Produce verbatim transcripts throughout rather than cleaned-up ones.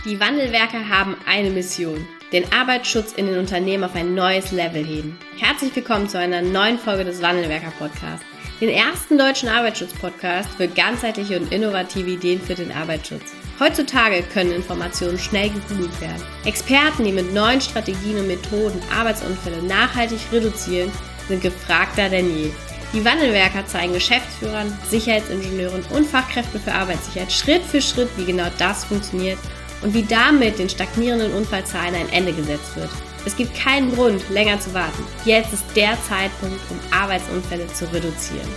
Die Wandelwerker haben eine Mission: den Arbeitsschutz in den Unternehmen auf ein neues Level heben. Herzlich willkommen zu einer neuen Folge des Wandelwerker-Podcasts, den ersten deutschen Arbeitsschutz-Podcast für ganzheitliche und innovative Ideen für den Arbeitsschutz. Heutzutage können Informationen schnell gegoogelt werden. Experten, die mit neuen Strategien und Methoden Arbeitsunfälle nachhaltig reduzieren, sind gefragter denn je. Die Wandelwerker zeigen Geschäftsführern, Sicherheitsingenieuren und Fachkräften für Arbeitssicherheit Schritt für Schritt, wie genau das funktioniert und wie damit den stagnierenden Unfallzahlen ein Ende gesetzt wird. Es gibt keinen Grund, länger zu warten. Jetzt ist der Zeitpunkt, um Arbeitsunfälle zu reduzieren.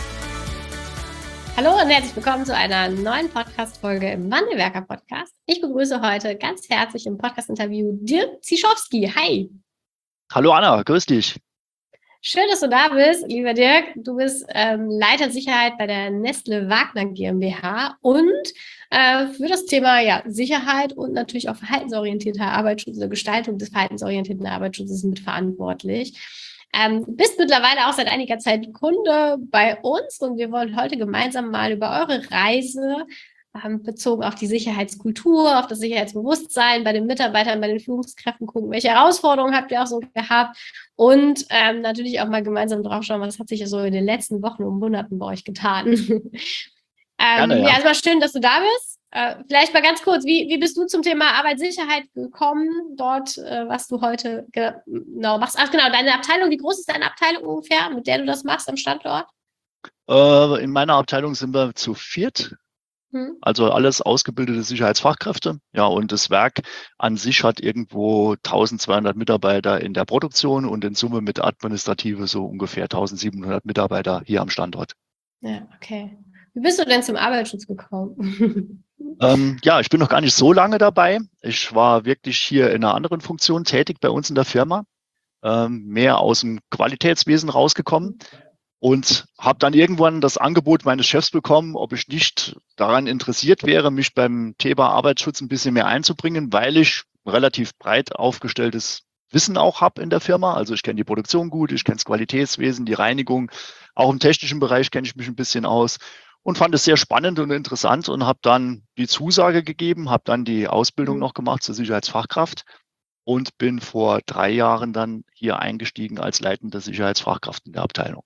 Hallo und herzlich willkommen zu einer neuen Podcast-Folge im Wandelwerker-Podcast. Ich begrüße heute ganz herzlich im Podcast-Interview Dirk Zischowski. Hi! Hallo Anna, grüß dich. Schön, dass du da bist, lieber Dirk. Du bist ähm, Leiter Sicherheit bei der Nestle Wagner GmbH und äh, für das Thema ja, Sicherheit und natürlich auch verhaltensorientierter Arbeitsschutz oder Gestaltung des verhaltensorientierten Arbeitsschutzes mitverantwortlich. Ähm, bist mittlerweile auch seit einiger Zeit Kunde bei uns und wir wollen heute gemeinsam mal über eure Reise ähm, bezogen auf die Sicherheitskultur, auf das Sicherheitsbewusstsein bei den Mitarbeitern, bei den Führungskräften gucken, welche Herausforderungen habt ihr auch so gehabt und ähm, natürlich auch mal gemeinsam drauf schauen, was hat sich so in den letzten Wochen und Monaten bei euch getan. ähm, Gerne, ja. ja, erstmal schön, dass du da bist. Äh, vielleicht mal ganz kurz, wie, wie bist du zum Thema Arbeitssicherheit gekommen, dort, äh, was du heute genau machst? Ach genau, deine Abteilung, wie groß ist deine Abteilung ungefähr, mit der du das machst am Standort? Äh, in meiner Abteilung sind wir zu viert, Hm. also alles ausgebildete Sicherheitsfachkräfte. Ja, und das Werk an sich hat irgendwo eintausendzweihundert Mitarbeiter in der Produktion und in Summe mit Administrative so ungefähr eintausendsiebenhundert Mitarbeiter hier am Standort. Ja, okay. Wie bist du denn zum Arbeitsschutz gekommen? Ähm, ja, ich bin noch gar nicht so lange dabei. Ich war wirklich hier in einer anderen Funktion tätig bei uns in der Firma, ähm, mehr aus dem Qualitätswesen rausgekommen und habe dann irgendwann das Angebot meines Chefs bekommen, ob ich nicht daran interessiert wäre, mich beim Thema Arbeitsschutz ein bisschen mehr einzubringen, weil ich relativ breit aufgestelltes Wissen auch habe in der Firma. Also ich kenne die Produktion gut, ich kenne das Qualitätswesen, die Reinigung, auch im technischen Bereich kenne ich mich ein bisschen aus. Und fand es sehr spannend und interessant und habe dann die Zusage gegeben, habe dann die Ausbildung Mhm. noch gemacht zur Sicherheitsfachkraft und bin vor drei Jahren dann hier eingestiegen als leitende Sicherheitsfachkraft in der Abteilung.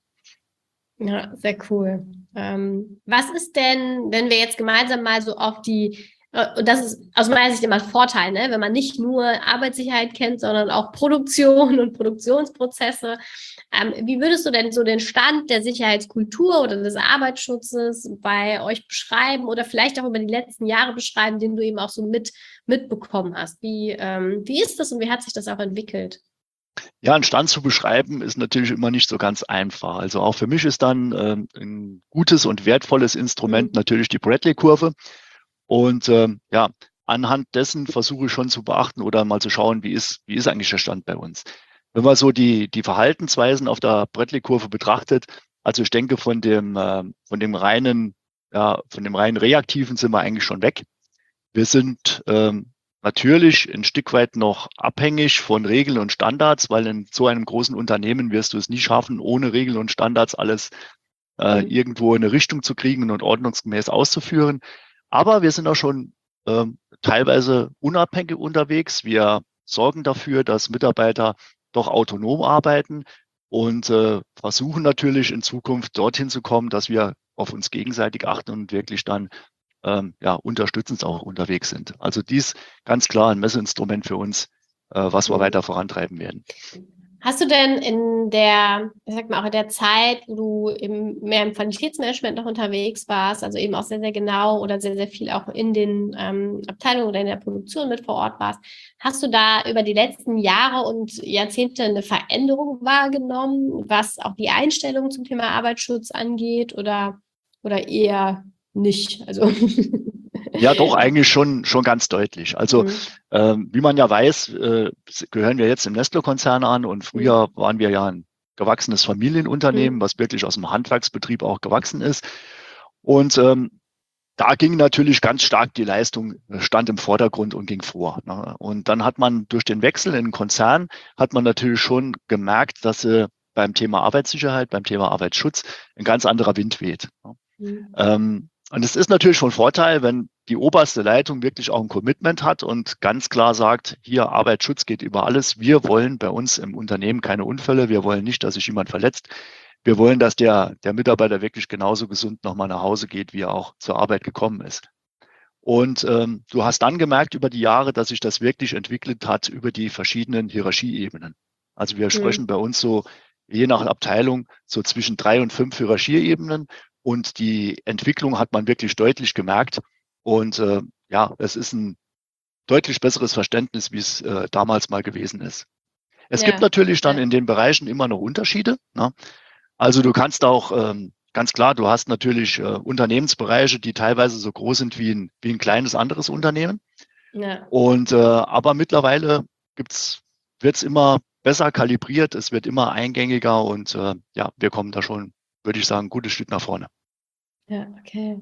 Ja, sehr cool. Ähm, was ist denn, wenn wir jetzt gemeinsam mal so auf die, äh, und das ist aus meiner Sicht immer ein Vorteil, ne? Wenn man nicht nur Arbeitssicherheit kennt, sondern auch Produktion und Produktionsprozesse. Ähm, wie würdest du denn so den Stand der Sicherheitskultur oder des Arbeitsschutzes bei euch beschreiben oder vielleicht auch über die letzten Jahre beschreiben, den du eben auch so mit mitbekommen hast? Wie, ähm, wie ist das und wie hat sich das auch entwickelt? Ja, einen Stand zu beschreiben ist natürlich immer nicht so ganz einfach. Also auch für mich ist dann ähm, ein gutes und wertvolles Instrument Mhm. natürlich die Bradley-Kurve. Und ähm, ja, anhand dessen versuche ich schon zu beachten oder mal zu schauen, wie ist, wie ist eigentlich der Stand bei uns. Wenn man so die, die Verhaltensweisen auf der Bradley-Kurve betrachtet, also ich denke, von dem, äh, von dem reinen, ja, von dem rein reaktiven sind wir eigentlich schon weg. Wir sind ähm, natürlich ein Stück weit noch abhängig von Regeln und Standards, weil in so einem großen Unternehmen wirst du es nie schaffen, ohne Regeln und Standards alles äh, Mhm. irgendwo in eine Richtung zu kriegen und ordnungsgemäß auszuführen. Aber wir sind auch schon ähm, teilweise unabhängig unterwegs. Wir sorgen dafür, dass Mitarbeiter doch autonom arbeiten und äh, versuchen natürlich in Zukunft dorthin zu kommen, dass wir auf uns gegenseitig achten und wirklich dann ähm, ja, unterstützend auch unterwegs sind. Also dies ganz klar ein Messinstrument für uns, äh, was wir Mhm. weiter vorantreiben werden. Hast du denn in der, ich sag mal, auch in der Zeit, wo du im, mehr im Qualitätsmanagement noch unterwegs warst, also eben auch sehr, sehr genau oder sehr, sehr viel auch in den ähm, Abteilungen oder in der Produktion mit vor Ort warst, hast du da über die letzten Jahre und Jahrzehnte eine Veränderung wahrgenommen, was auch die Einstellung zum Thema Arbeitsschutz angeht oder, oder eher nicht? Also Ja, doch, eigentlich schon, schon ganz deutlich. Also, Mhm. ähm, wie man ja weiß, äh, gehören wir jetzt im Nestle-Konzern an und früher waren wir ja ein gewachsenes Familienunternehmen, Mhm. was wirklich aus dem Handwerksbetrieb auch gewachsen ist. Und ähm, da ging natürlich ganz stark die Leistung, stand im Vordergrund und ging vor. Ne? Und dann hat man durch den Wechsel in den Konzern, hat man natürlich schon gemerkt, dass äh, beim Thema Arbeitssicherheit, beim Thema Arbeitsschutz ein ganz anderer Wind weht. Ne? Mhm. Ähm, Und es ist natürlich schon ein Vorteil, wenn die oberste Leitung wirklich auch ein Commitment hat und ganz klar sagt, hier Arbeitsschutz geht über alles. Wir wollen bei uns im Unternehmen keine Unfälle. Wir wollen nicht, dass sich jemand verletzt. Wir wollen, dass der, der Mitarbeiter wirklich genauso gesund nochmal nach Hause geht, wie er auch zur Arbeit gekommen ist. Und ähm, du hast dann gemerkt über die Jahre, dass sich das wirklich entwickelt hat über die verschiedenen Hierarchieebenen. Also wir sprechen Mhm. bei uns so, je nach Abteilung, so zwischen drei und fünf Hierarchieebenen. Und die Entwicklung hat man wirklich deutlich gemerkt. Und äh, ja, es ist ein deutlich besseres Verständnis, wie es äh, damals mal gewesen ist. Es gibt Ja, natürlich dann ja. in den Bereichen immer noch Unterschiede. Ne? Also du kannst auch, ähm, ganz klar, du hast natürlich äh, Unternehmensbereiche, die teilweise so groß sind wie ein, wie ein kleines anderes Unternehmen. Ja. Und äh, aber mittlerweile gibt's, wird's immer besser kalibriert, es wird immer eingängiger und äh, ja, wir kommen da schon, würde ich sagen, ein gutes Stück nach vorne. Ja, okay.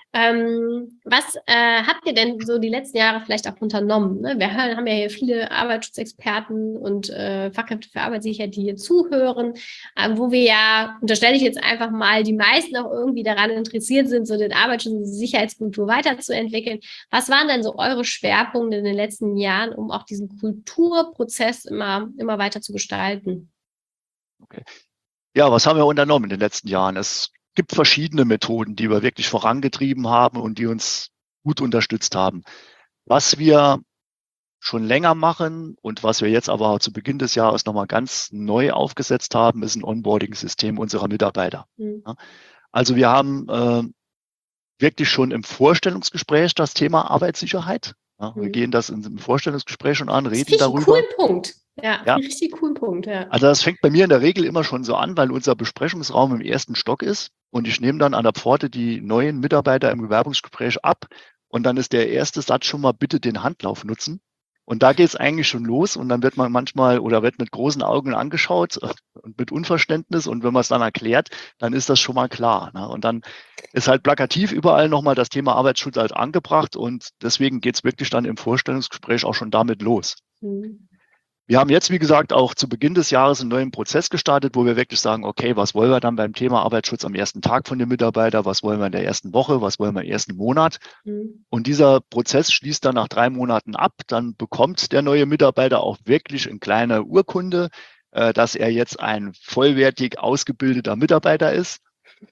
Ähm, was äh, habt ihr denn so die letzten Jahre vielleicht auch unternommen? Ne? Wir hören, haben ja hier viele Arbeitsschutzexperten und äh, Fachkräfte für Arbeitssicherheit, die hier zuhören, äh, wo wir ja, unterstelle ich jetzt einfach mal, die meisten auch irgendwie daran interessiert sind, so den Arbeitsschutz und die Sicherheitskultur weiterzuentwickeln. Was waren denn so eure Schwerpunkte in den letzten Jahren, um auch diesen Kulturprozess immer, immer weiter zu gestalten? Okay. Ja, was haben wir unternommen in den letzten Jahren? Es gibt verschiedene Methoden, die wir wirklich vorangetrieben haben und die uns gut unterstützt haben. Was wir schon länger machen und was wir jetzt aber zu Beginn des Jahres nochmal ganz neu aufgesetzt haben, ist ein Onboarding-System unserer Mitarbeiter. Hm. Ja, also wir haben äh, wirklich schon im Vorstellungsgespräch das Thema Arbeitssicherheit. Ja, wir Hm. gehen das im Vorstellungsgespräch schon an, Das reden finde ich einen darüber. coolen Punkt. Ja, Ja, einen richtig coolen Punkt, ja. also das fängt bei mir in der Regel immer schon so an, weil unser Besprechungsraum im ersten Stock ist und ich nehme dann an der Pforte die neuen Mitarbeiter im Bewerbungsgespräch ab und dann ist der erste Satz schon mal bitte den Handlauf nutzen. Und da geht es eigentlich schon los und dann wird man manchmal oder wird mit großen Augen angeschaut und mit Unverständnis und wenn man es dann erklärt, dann ist das schon mal klar. Ne? Und dann ist halt plakativ überall nochmal das Thema Arbeitsschutz halt angebracht und deswegen geht es wirklich dann im Vorstellungsgespräch auch schon damit los. Hm. Wir haben jetzt, wie gesagt, auch zu Beginn des Jahres einen neuen Prozess gestartet, wo wir wirklich sagen, okay, was wollen wir dann beim Thema Arbeitsschutz am ersten Tag von dem Mitarbeiter? Was wollen wir in der ersten Woche? Was wollen wir im ersten Monat? Hm. Und dieser Prozess schließt dann nach drei Monaten ab. Dann bekommt der neue Mitarbeiter auch wirklich eine kleine Urkunde, äh, dass er jetzt ein vollwertig ausgebildeter Mitarbeiter ist.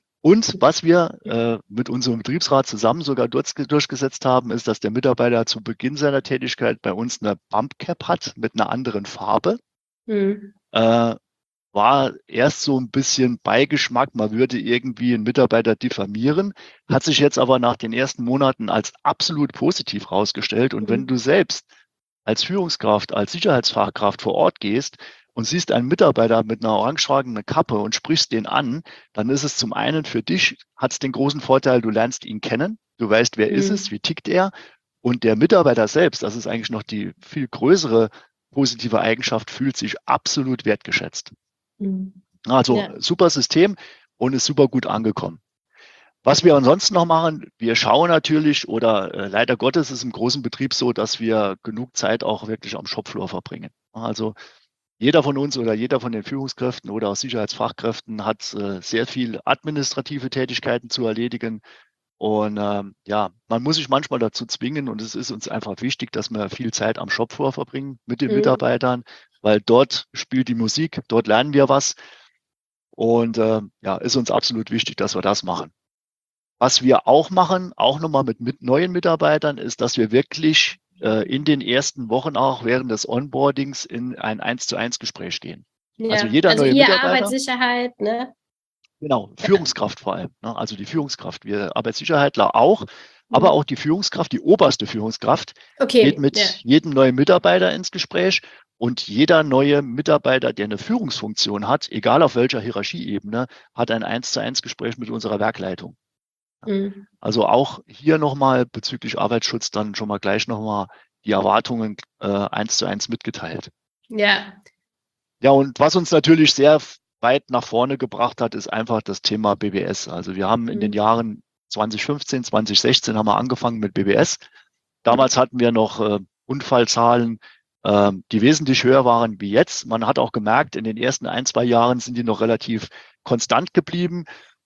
Und was wir äh, mit unserem Betriebsrat zusammen sogar durchgesetzt haben, ist, dass der Mitarbeiter zu Beginn seiner Tätigkeit bei uns eine Bumpcap hat mit einer anderen Farbe. Hm. Äh, war erst so ein bisschen Beigeschmack, man würde irgendwie einen Mitarbeiter diffamieren, hat sich jetzt aber nach den ersten Monaten als absolut positiv herausgestellt. Und wenn Hm. du selbst als Führungskraft, als Sicherheitsfachkraft vor Ort gehst und siehst einen Mitarbeiter mit einer orangefarbenen Kappe und sprichst den an, dann ist es zum einen für dich, hat es den großen Vorteil, du lernst ihn kennen, du weißt, wer ist es, Hm. wie tickt er. Und der Mitarbeiter selbst, das ist eigentlich noch die viel größere positive Eigenschaft, fühlt sich absolut wertgeschätzt. Hm. Also Ja. super System und ist super gut angekommen. Was wir ansonsten noch machen, wir schauen natürlich oder äh, leider Gottes ist im großen Betrieb so, dass wir genug Zeit auch wirklich am Shopfloor verbringen. Also jeder von uns oder jeder von den Führungskräften oder auch Sicherheitsfachkräften hat äh, sehr viel administrative Tätigkeiten zu erledigen. Und ähm, ja, man muss sich manchmal dazu zwingen und es ist uns einfach wichtig, dass wir viel Zeit am Shopfloor verbringen mit den Hm. Mitarbeitern, weil dort spielt die Musik, dort lernen wir was. Und äh, ja, ist uns absolut wichtig, dass wir das machen. Was wir auch machen, auch nochmal mit, mit neuen Mitarbeitern, ist, dass wir wirklich äh, in den ersten Wochen auch während des Onboardings in ein eins zu eins Gespräch gehen. Also Ja, jeder also neue ihr Mitarbeiter, Arbeitssicherheit, ne? genau, Ja. Führungskraft vor allem, ne? Also die Führungskraft, wir Arbeitssicherheitler auch, aber Hm. auch die Führungskraft, die oberste Führungskraft, geht Okay, mit ja. jedem neuen Mitarbeiter ins Gespräch und jeder neue Mitarbeiter, der eine Führungsfunktion hat, egal auf welcher Hierarchieebene, hat ein eins zu eins Gespräch mit unserer Werkleitung. Hm. Also auch hier nochmal bezüglich Arbeitsschutz dann schon mal gleich nochmal die Erwartungen äh, eins zu eins mitgeteilt. Ja. Ja, und was uns natürlich sehr weit nach vorne gebracht hat, ist einfach das Thema B B S. Also wir haben in den Hm. Jahren zwanzig fünfzehn, zwanzig sechzehn haben wir angefangen mit B B S. Damals hatten wir noch äh, Unfallzahlen, äh, die wesentlich höher waren wie jetzt. Man hat auch gemerkt, in den ersten ein, zwei Jahren sind die noch relativ konstant geblieben.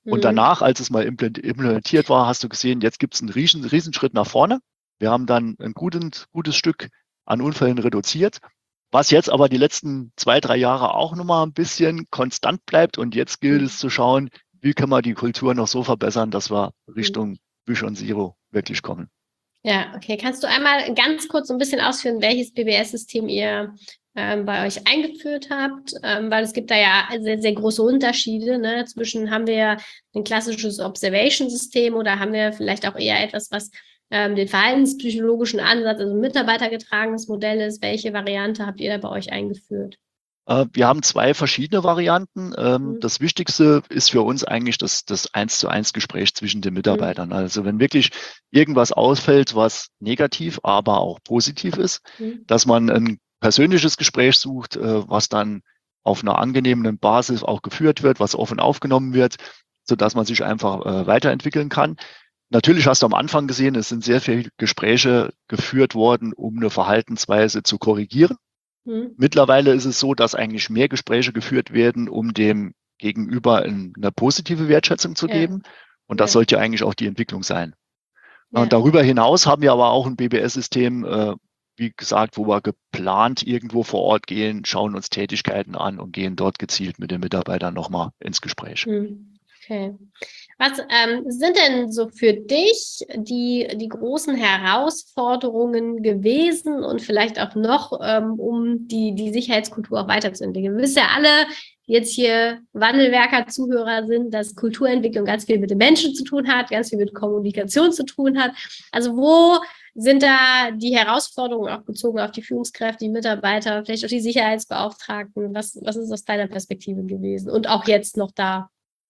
Und danach, als es mal implementiert war, hast du gesehen, jetzt gibt es einen riesen, Riesenschritt nach vorne. Wir haben dann ein gutes, gutes Stück an Unfällen reduziert, was jetzt aber die letzten zwei, drei Jahre auch nochmal ein bisschen konstant bleibt. Und jetzt gilt es zu schauen, wie können wir die Kultur noch so verbessern, dass wir Richtung Vision Zero wirklich kommen. Ja, okay. Kannst du einmal ganz kurz ein bisschen ausführen, welches B B S-System ihr ähm, bei euch eingeführt habt? Ähm, weil es gibt da ja sehr, sehr große Unterschiede. Ne? Zwischen haben wir ein klassisches Observation-System oder haben wir vielleicht auch eher etwas, was ähm, den verhaltenspsychologischen Ansatz, also ein mitarbeitergetragenes Modell ist. Welche Variante habt ihr da bei euch eingeführt? Wir haben zwei verschiedene Varianten. Mhm. Das Wichtigste ist für uns eigentlich das, das eins zu eins Gespräch zwischen den Mitarbeitern. Mhm. Also wenn wirklich irgendwas ausfällt, was negativ, aber auch positiv ist, mhm. dass man ein persönliches Gespräch sucht, was dann auf einer angenehmen Basis auch geführt wird, was offen aufgenommen wird, sodass man sich einfach weiterentwickeln kann. Natürlich hast du am Anfang gesehen, es sind sehr viele Gespräche geführt worden, um eine Verhaltensweise zu korrigieren. Mhm. Mittlerweile ist es so, dass eigentlich mehr Gespräche geführt werden, um dem Gegenüber eine positive Wertschätzung zu geben. Ja. Und das ja. sollte ja eigentlich auch die Entwicklung sein. Ja. Und darüber hinaus haben wir aber auch ein B B S-System, äh, wie gesagt, wo wir geplant irgendwo vor Ort gehen, schauen uns Tätigkeiten an und gehen dort gezielt mit den Mitarbeitern nochmal ins Gespräch. Okay. Was ähm, sind denn so für dich die, die großen Herausforderungen gewesen und vielleicht auch noch, ähm, um die, die Sicherheitskultur auch weiterzuentwickeln? Wir wissen ja alle, die jetzt hier Wandelwerker-Zuhörer sind, dass Kulturentwicklung ganz viel mit den Menschen zu tun hat, ganz viel mit Kommunikation zu tun hat. Also wo sind da die Herausforderungen auch bezogen auf die Führungskräfte, die Mitarbeiter, vielleicht auch die Sicherheitsbeauftragten? Was, was ist aus deiner Perspektive gewesen und auch jetzt noch da?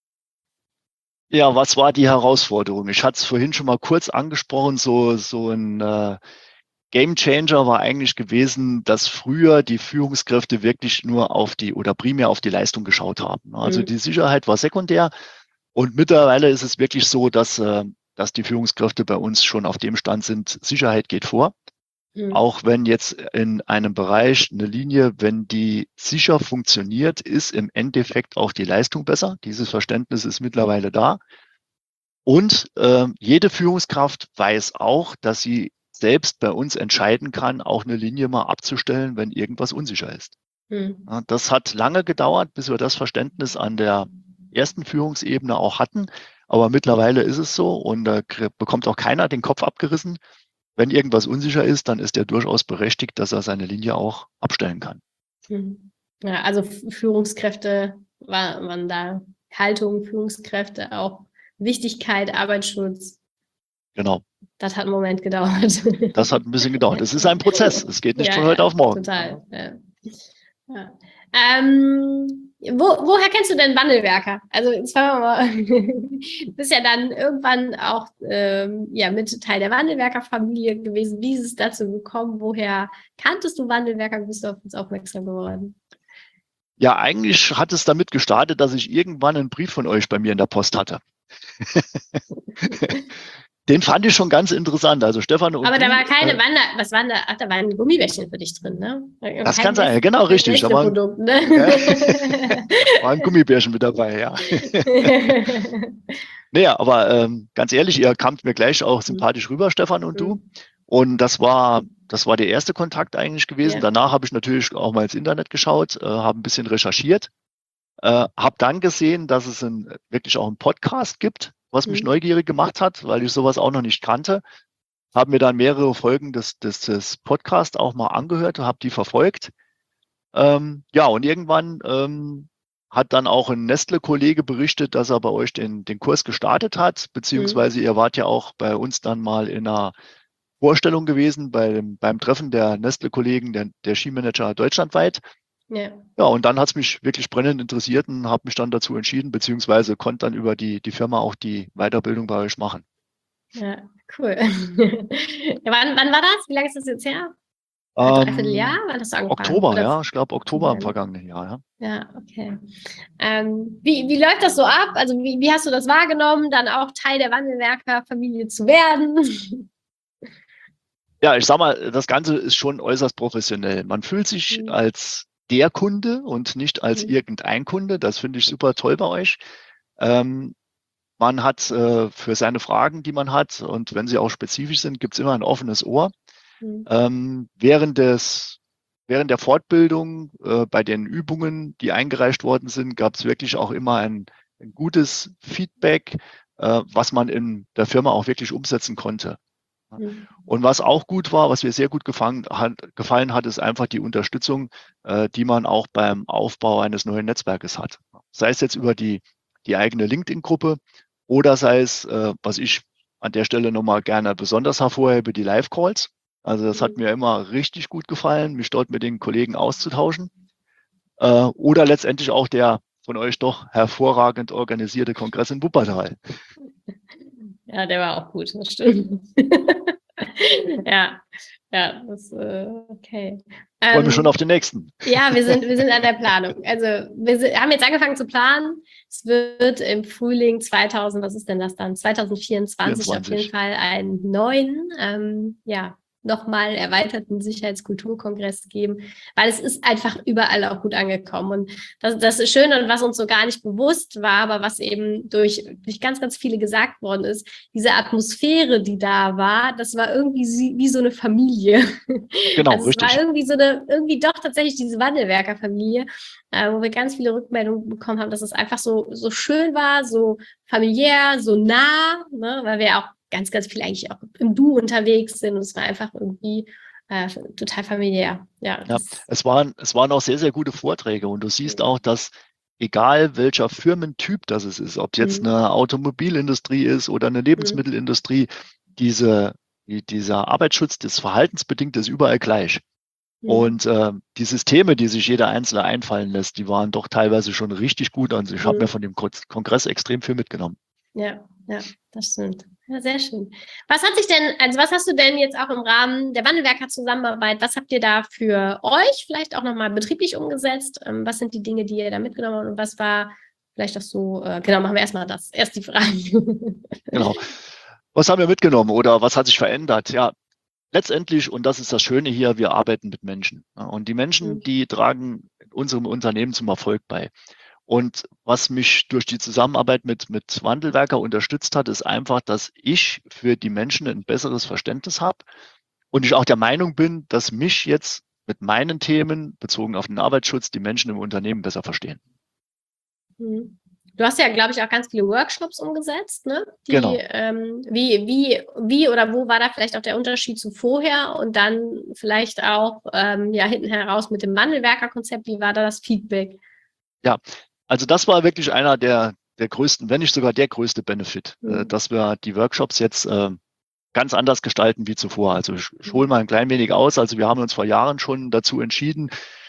Ja, was war die Herausforderung? Ich hatte es vorhin schon mal kurz angesprochen, so, so ein äh, Game Changer war eigentlich gewesen, dass früher die Führungskräfte wirklich nur auf die oder primär auf die Leistung geschaut haben. Also mhm. die Sicherheit war sekundär und mittlerweile ist es wirklich so, dass, äh, dass die Führungskräfte bei uns schon auf dem Stand sind, Sicherheit geht vor. Mhm. Auch wenn jetzt in einem Bereich eine Linie, wenn die sicher funktioniert, ist im Endeffekt auch die Leistung besser. Dieses Verständnis ist mittlerweile da. Und äh, jede Führungskraft weiß auch, dass sie selbst bei uns entscheiden kann, auch eine Linie mal abzustellen, wenn irgendwas unsicher ist. Mhm. Ja, das hat lange gedauert, bis wir das Verständnis an der ersten Führungsebene auch hatten. Aber mittlerweile ist es so und da äh, bekommt auch keiner den Kopf abgerissen. Wenn irgendwas unsicher ist, dann ist er durchaus berechtigt, dass er seine Linie auch abstellen kann. Ja, also Führungskräfte waren, waren da, Haltung, Führungskräfte, auch Wichtigkeit, Arbeitsschutz. Genau. Das hat einen Moment gedauert. Das hat ein bisschen gedauert. Es ist ein Prozess. Es geht nicht ja, von heute ja, auf morgen. Total. Ja. Ja. Ähm, wo, woher kennst du denn Wandelwerker? Also jetzt fangen wir mal. Du bist ja dann irgendwann auch ähm, ja, mit Teil der Wandelwerker-Familie gewesen. Wie ist es dazu gekommen? Woher kanntest du Wandelwerker? Bist du auf uns aufmerksam geworden? Ja, eigentlich hat es damit gestartet, dass ich irgendwann einen Brief von euch bei mir in der Post hatte. Den fand ich schon ganz interessant. Also Stefan und Aber da du, war keine äh, Wander, was waren da? Ach, da waren Gummibärchen für dich drin, ne? Das Kein kann sein, genau richtig. Da war ein, Produkt, ne? war ein Gummibärchen mit dabei, ja. Naja, aber ähm, ganz ehrlich, ihr kamt mir gleich auch sympathisch rüber, Stefan und mhm. du. Und das war, das war der erste Kontakt eigentlich gewesen. Ja. Danach habe ich natürlich auch mal ins Internet geschaut, äh, habe ein bisschen recherchiert, äh, habe dann gesehen, dass es ein, wirklich auch einen Podcast gibt, was mich mhm. neugierig gemacht hat, weil ich sowas auch noch nicht kannte. Habe mir dann mehrere Folgen des, des, des Podcasts auch mal angehört und habe die verfolgt. Ähm, ja, und irgendwann ähm, hat dann auch ein Nestle-Kollege berichtet, dass er bei euch den, den Kurs gestartet hat, beziehungsweise mhm. ihr wart ja auch bei uns dann mal in einer Vorstellung gewesen beim, beim Treffen der Nestle-Kollegen, der, der Skimanager deutschlandweit. Ja. Ja, und dann hat es mich wirklich brennend interessiert und habe mich dann dazu entschieden, beziehungsweise konnte dann über die, die Firma auch die Weiterbildung bei euch machen. Ja, cool. Ja, wann, wann war das? Wie lange ist das jetzt her? Ein Dreivierteljahr? War das angefangen? Oktober, Oder? ja. Ich glaube Oktober im vergangenen Jahr, ja. Ja, okay. Ähm, wie, wie läuft das so ab? Also wie, wie hast du das wahrgenommen, dann auch Teil der Wandelwerker-Familie zu werden? Ja, ich sag mal, das Ganze ist schon äußerst professionell. Man fühlt sich mhm. als der Kunde und nicht als mhm. irgendein Kunde. Das finde ich super toll bei euch. Ähm, man hat äh, für seine Fragen, die man hat, und wenn sie auch spezifisch sind, gibt es immer ein offenes Ohr. Mhm. Ähm, während des, während der Fortbildung, äh, bei den Übungen, die eingereicht worden sind, gab es wirklich auch immer ein, ein gutes Feedback, äh, was man in der Firma auch wirklich umsetzen konnte. Mhm. Und was auch gut war, was mir sehr gut gefallen hat, gefallen hat, ist einfach die Unterstützung, äh, die man auch beim Aufbau eines neuen Netzwerkes hat. Sei es jetzt über die, die eigene LinkedIn-Gruppe oder sei es, äh, was ich an der Stelle nochmal gerne besonders hervorhebe, die Live-Calls. Also das hat Mhm. mir immer richtig gut gefallen, mich dort mit den Kollegen auszutauschen. Äh, oder letztendlich auch der von euch doch hervorragend organisierte Kongress in Wuppertal. Ja, der war auch gut, das stimmt. Ja, ja, das äh, okay. Freue mich schon Ähm, auf den nächsten. ja, wir sind, wir sind an der Planung. Also wir sind, haben jetzt angefangen zu planen. Es wird im Frühling zweitausend, was ist denn das dann? zwanzig vierundzwanzig auf jeden vierundzwanzig. Fall einen neuen, ähm, ja, nochmal erweiterten Sicherheitskulturkongress geben, weil es ist einfach überall auch gut angekommen. Und das, das ist schön und was uns so gar nicht bewusst war, aber was eben durch, durch ganz, ganz viele gesagt worden ist, diese Atmosphäre, die da war, das war irgendwie wie so eine Familie. Genau, Also es war richtig. irgendwie so eine, irgendwie doch tatsächlich diese Wandelwerker-Familie, äh, wo wir ganz viele Rückmeldungen bekommen haben, dass es einfach so, so schön war, so familiär, so nah, ne, weil wir auch ganz, ganz viel eigentlich auch im Du unterwegs sind und es war einfach irgendwie äh, total familiär. Ja, Ja, das, es waren, es waren auch sehr, sehr gute Vorträge und du siehst auch, dass egal welcher Firmentyp das es ist, ob es jetzt mhm. eine Automobilindustrie ist oder eine Mhm. Lebensmittelindustrie, diese, die, dieser Arbeitsschutz, das Verhaltensbedingte ist überall gleich. Mhm. Und äh, die Systeme, die sich jeder Einzelne einfallen lässt, die waren doch teilweise schon richtig gut. Und ich habe mir Mhm. von dem Ko- Kongress extrem viel mitgenommen. Ja, ja, das stimmt. Ja, sehr schön. Was hat sich denn, also was hast du denn jetzt auch im Rahmen der Wandelwerker-Zusammenarbeit, was habt ihr da für euch vielleicht auch nochmal betrieblich umgesetzt? Ähm, was sind die Dinge, die ihr da mitgenommen habt und was war vielleicht auch so, äh, genau, machen wir erstmal das, erst die Frage. Genau. Was haben wir mitgenommen oder was hat sich verändert? Ja, letztendlich, und das ist das Schöne hier, wir arbeiten mit Menschen. Ja, und die Menschen, Mhm. die tragen unserem Unternehmen zum Erfolg bei. Und was mich durch die Zusammenarbeit mit, mit Wandelwerker unterstützt hat, ist einfach, dass ich für die Menschen ein besseres Verständnis habe und ich auch der Meinung bin, dass mich jetzt mit meinen Themen bezogen auf den Arbeitsschutz die Menschen im Unternehmen besser verstehen. Mhm. Du hast ja, glaube ich, auch ganz viele Workshops umgesetzt, ne? Die, Genau. ähm, wie, wie, wie oder wo war da vielleicht auch der Unterschied zu vorher und dann vielleicht auch ähm, ja hinten heraus mit dem Wandelwerker-Konzept, wie war da das Feedback? Ja, also das war wirklich einer der, der größten, wenn nicht sogar der größte Benefit, äh, Mhm. dass wir die Workshops jetzt äh, ganz anders gestalten wie zuvor. Also ich, ich hole mal ein klein wenig aus. Also wir haben uns vor Jahren schon dazu entschieden,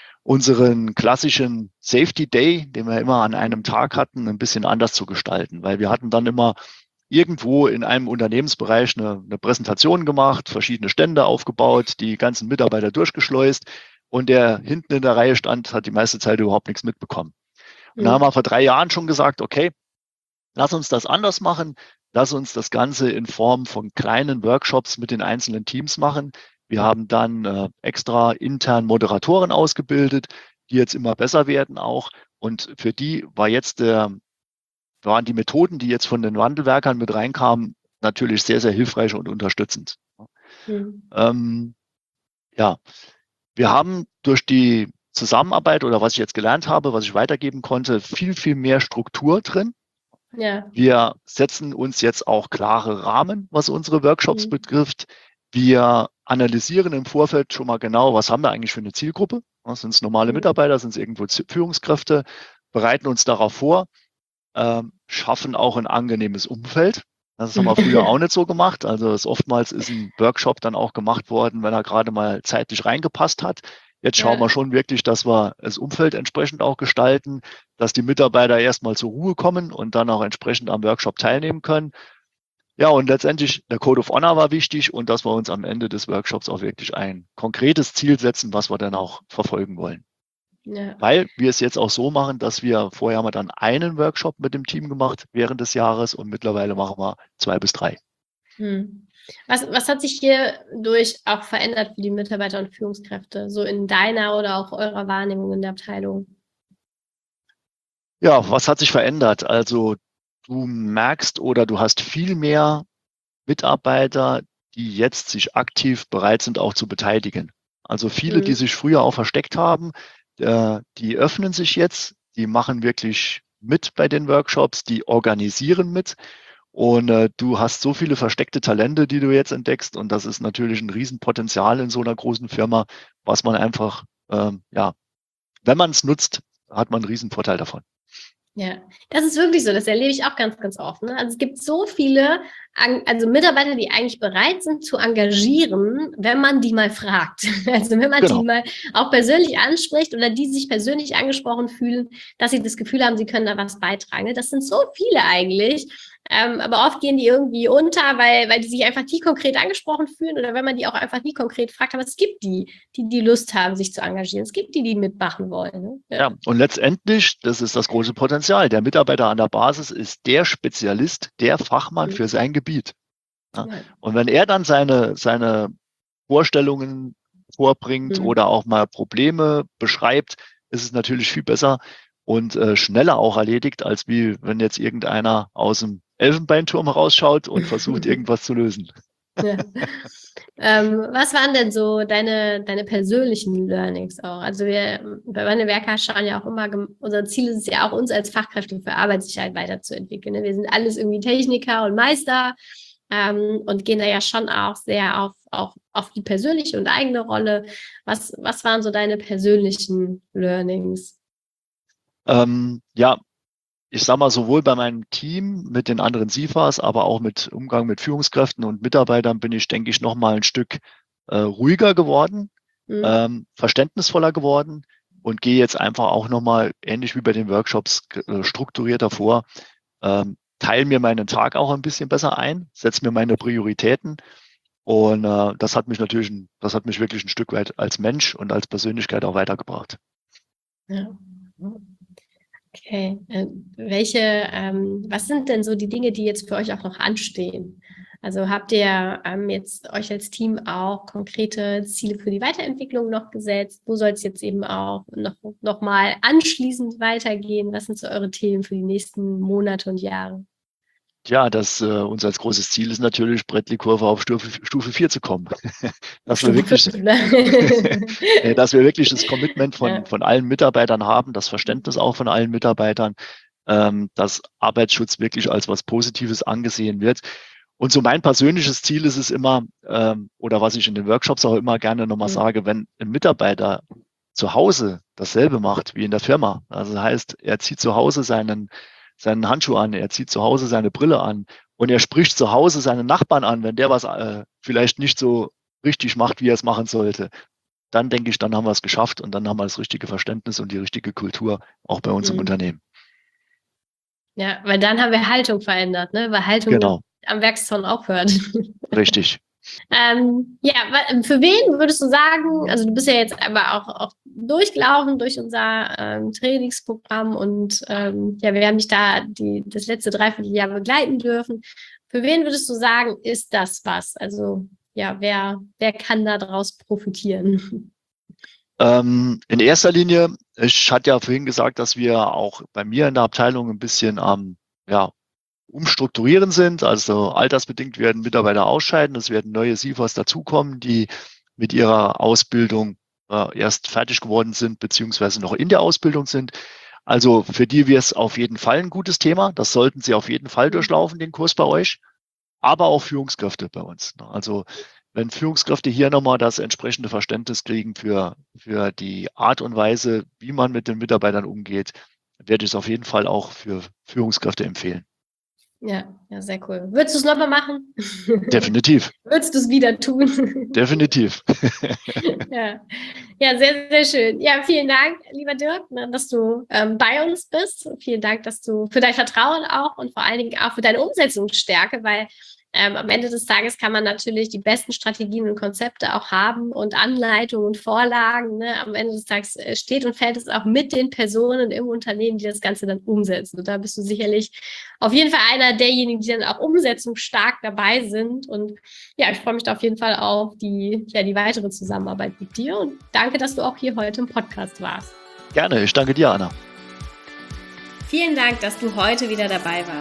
unseren klassischen Safety Day, den wir immer an einem Tag hatten, ein bisschen anders zu gestalten, weil wir hatten dann immer irgendwo in einem Unternehmensbereich eine, eine Präsentation gemacht, verschiedene Stände aufgebaut, die ganzen Mitarbeiter durchgeschleust und der hinten in der Reihe stand, hat die meiste Zeit überhaupt nichts mitbekommen. Und da haben Mhm. wir vor drei Jahren schon gesagt, okay, lass uns das anders machen. Lass uns das Ganze in Form von kleinen Workshops mit den einzelnen Teams machen. Wir haben dann äh, extra intern Moderatoren ausgebildet, die jetzt immer besser werden auch. Und für die war jetzt der, waren die Methoden, die jetzt von den Wandelwerkern mit reinkamen, natürlich sehr, sehr hilfreich und unterstützend. Mhm. Ähm, ja, wir haben durch die Zusammenarbeit oder was ich jetzt gelernt habe, was ich weitergeben konnte, viel, viel mehr Struktur drin. Ja. Wir setzen uns jetzt auch klare Rahmen, was unsere Workshops Mhm. betrifft. Wir analysieren im Vorfeld schon mal genau, was haben wir eigentlich für eine Zielgruppe? Sind es normale Mhm. Mitarbeiter, sind es irgendwo Führungskräfte? Bereiten uns darauf vor, ähm, schaffen auch ein angenehmes Umfeld. Das haben wir früher auch nicht so gemacht. Also es, oftmals ist ein Workshop dann auch gemacht worden, wenn er gerade mal zeitlich reingepasst hat. Jetzt schauen wir Ja. schon wirklich, dass wir das Umfeld entsprechend auch gestalten, dass die Mitarbeiter erstmal zur Ruhe kommen und dann auch entsprechend am Workshop teilnehmen können. Ja, und letztendlich der Code of Honor war wichtig und dass wir uns am Ende des Workshops auch wirklich ein konkretes Ziel setzen, was wir dann auch verfolgen wollen. Ja. Weil wir es jetzt auch so machen, dass wir vorher haben wir dann einen Workshop mit dem Team gemacht während des Jahres und mittlerweile machen wir zwei bis drei. Mhm. Was, was hat sich hier durch auch verändert für die Mitarbeiter und Führungskräfte, so in deiner oder auch eurer Wahrnehmung in der Abteilung? Ja, was hat sich verändert? Also du merkst oder du hast viel mehr Mitarbeiter, die jetzt sich aktiv bereit sind, auch zu beteiligen. Also viele, die Mhm. sich früher auch versteckt haben, äh, die öffnen sich jetzt, die machen wirklich mit bei den Workshops, die organisieren mit. Und äh, du hast so viele versteckte Talente, die du jetzt entdeckst. Und das ist natürlich ein Riesenpotenzial in so einer großen Firma, was man einfach, ähm, ja, wenn man es nutzt, hat man einen Riesenvorteil davon. Ja, das ist wirklich so. Das erlebe ich auch ganz, ganz oft. Ne? Also es gibt so viele, also Mitarbeiter, die eigentlich bereit sind zu engagieren, wenn man die mal fragt. Also wenn man die Genau. mal auch persönlich anspricht oder die sich persönlich angesprochen fühlen, dass sie das Gefühl haben, sie können da was beitragen. Das sind so viele eigentlich. Ähm, aber oft gehen die irgendwie unter, weil, weil die sich einfach nie konkret angesprochen fühlen oder wenn man die auch einfach nie konkret fragt. Aber es gibt die, die die Lust haben, sich zu engagieren. Es gibt die, die mitmachen wollen. Ne? Ja. Ja, und letztendlich, das ist das große Potenzial. Der Mitarbeiter an der Basis ist der Spezialist, der Fachmann Mhm. für sein Gebiet. Ja. Ja. Und wenn er dann seine, seine Vorstellungen vorbringt Mhm. oder auch mal Probleme beschreibt, ist es natürlich viel besser und äh, schneller auch erledigt, als wie wenn jetzt irgendeiner aus dem Elfenbeinturm rausschaut und versucht, irgendwas zu lösen. Ja. Ähm, was waren denn so deine, deine persönlichen Learnings auch? Also wir bei Wandelwerker schauen ja auch immer, unser Ziel ist es ja auch, uns als Fachkräfte für Arbeitssicherheit weiterzuentwickeln. Ne? Wir sind alles irgendwie Techniker und Meister ähm, und gehen da ja schon auch sehr auf, auch auf die persönliche und eigene Rolle. Was, was waren so deine persönlichen Learnings? Ähm, ja, ich sag mal, sowohl bei meinem Team mit den anderen SIFAs, aber auch mit Umgang mit Führungskräften und Mitarbeitern bin ich, denke ich, noch mal ein Stück äh, ruhiger geworden, Hm? ähm, verständnisvoller geworden und gehe jetzt einfach auch noch mal ähnlich wie bei den Workshops äh, strukturierter vor, ähm, teile mir meinen Tag auch ein bisschen besser ein, setze mir meine Prioritäten und äh, das hat mich natürlich, ein, das hat mich wirklich ein Stück weit als Mensch und als Persönlichkeit auch weitergebracht. Ja. Okay. Äh, welche, ähm, was sind denn so die Dinge, die jetzt für euch auch noch anstehen? Also habt ihr ähm, jetzt euch als Team auch konkrete Ziele für die Weiterentwicklung noch gesetzt? Wo soll es jetzt eben auch noch, noch mal anschließend weitergehen? Was sind so eure Themen für die nächsten Monate und Jahre? Ja, das äh, uns als großes Ziel ist natürlich, Bradley-Kurve auf Stufe, Stufe vier zu kommen. Dass wir Stufe wirklich, fünf, ne? nee, dass wir wirklich das Commitment von, Ja. von allen Mitarbeitern haben, das Verständnis auch von allen Mitarbeitern, ähm, dass Arbeitsschutz wirklich als was Positives angesehen wird. Und so mein persönliches Ziel ist es immer, ähm, oder was ich in den Workshops auch immer gerne nochmal Mhm. sage, wenn ein Mitarbeiter zu Hause dasselbe macht wie in der Firma, also heißt, er zieht zu Hause seinen, seinen Handschuh an, er zieht zu Hause seine Brille an und er spricht zu Hause seinen Nachbarn an, wenn der was äh, vielleicht nicht so richtig macht, wie er es machen sollte, dann denke ich, dann haben wir es geschafft und dann haben wir das richtige Verständnis und die richtige Kultur auch bei uns im Mhm. Unternehmen. Ja, weil dann haben wir Haltung verändert, ne? Weil Haltung Genau, am Werkszaun aufhört. richtig. Ähm, ja, für wen würdest du sagen, also du bist ja jetzt aber auch, auch durchgelaufen durch unser ähm, Trainingsprogramm und ähm, ja, wir haben dich da die, das letzte Dreivierteljahr begleiten dürfen. Für wen würdest du sagen, ist das was? Also ja, wer, wer kann daraus profitieren? Ähm, in erster Linie, ich hatte ja vorhin gesagt, dass wir auch bei mir in der Abteilung ein bisschen am ja, Umstrukturieren sind. Also altersbedingt werden Mitarbeiter ausscheiden. Es werden neue SIFAs dazukommen, die mit ihrer Ausbildung äh, erst fertig geworden sind, beziehungsweise noch in der Ausbildung sind. Also für die wäre es auf jeden Fall ein gutes Thema. Das sollten Sie auf jeden Fall durchlaufen, den Kurs bei euch. Aber auch Führungskräfte bei uns. Also wenn Führungskräfte hier nochmal das entsprechende Verständnis kriegen für, für die Art und Weise, wie man mit den Mitarbeitern umgeht, werde ich es auf jeden Fall auch für Führungskräfte empfehlen. Ja, ja, sehr cool. Würdest du es nochmal machen? Definitiv, Würdest du es wieder tun? definitiv. Ja. Ja, sehr, sehr schön. Ja, vielen Dank, lieber Dirk, ne, dass du ähm, bei uns bist. Vielen Dank, dass du für dein Vertrauen auch und vor allen Dingen auch für deine Umsetzungsstärke, weil ähm, am Ende des Tages kann man natürlich die besten Strategien und Konzepte auch haben und Anleitungen und Vorlagen. Ne? Am Ende des Tages steht und fällt es auch mit den Personen im Unternehmen, die das Ganze dann umsetzen. Und da bist du sicherlich auf jeden Fall einer derjenigen, die dann auch umsetzungsstark dabei sind. Und ja, ich freue mich da auf jeden Fall auf die, ja, die weitere Zusammenarbeit mit dir und danke, dass du auch hier heute im Podcast warst. Gerne, ich danke dir, Anna. Vielen Dank, dass du heute wieder dabei warst.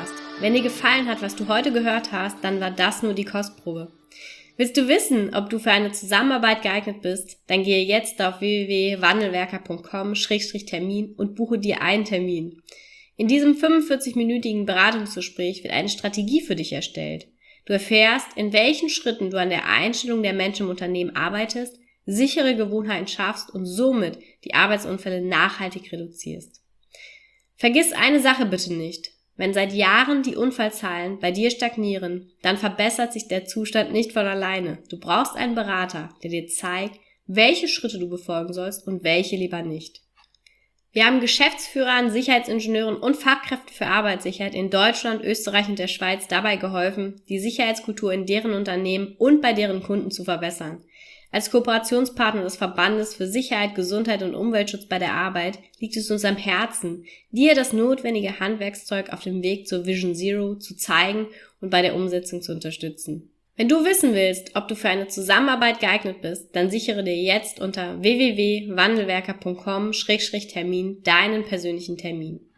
Wenn dir gefallen hat, was du heute gehört hast, dann war das nur die Kostprobe. Willst du wissen, ob du für eine Zusammenarbeit geeignet bist? Dann gehe jetzt auf w w w punkt wandelwerker punkt com Schrägstrich Termin und buche dir einen Termin. In diesem fünfundvierzig-minütigen Beratungsgespräch wird eine Strategie für dich erstellt. Du erfährst, in welchen Schritten du an der Einstellung der Menschen im Unternehmen arbeitest, sichere Gewohnheiten schaffst und somit die Arbeitsunfälle nachhaltig reduzierst. Vergiss eine Sache bitte nicht. Wenn seit Jahren die Unfallzahlen bei dir stagnieren, dann verbessert sich der Zustand nicht von alleine. Du brauchst einen Berater, der dir zeigt, welche Schritte du befolgen sollst und welche lieber nicht. Wir haben Geschäftsführern, Sicherheitsingenieuren und Fachkräften für Arbeitssicherheit in Deutschland, Österreich und der Schweiz dabei geholfen, die Sicherheitskultur in deren Unternehmen und bei deren Kunden zu verbessern. Als Kooperationspartner des Verbandes für Sicherheit, Gesundheit und Umweltschutz bei der Arbeit liegt es uns am Herzen, dir das notwendige Handwerkszeug auf dem Weg zur Vision Zero zu zeigen und bei der Umsetzung zu unterstützen. Wenn du wissen willst, ob du für eine Zusammenarbeit geeignet bist, dann sichere dir jetzt unter w w w punkt wandelwerker punkt com Schrägstrich Termin deinen persönlichen Termin.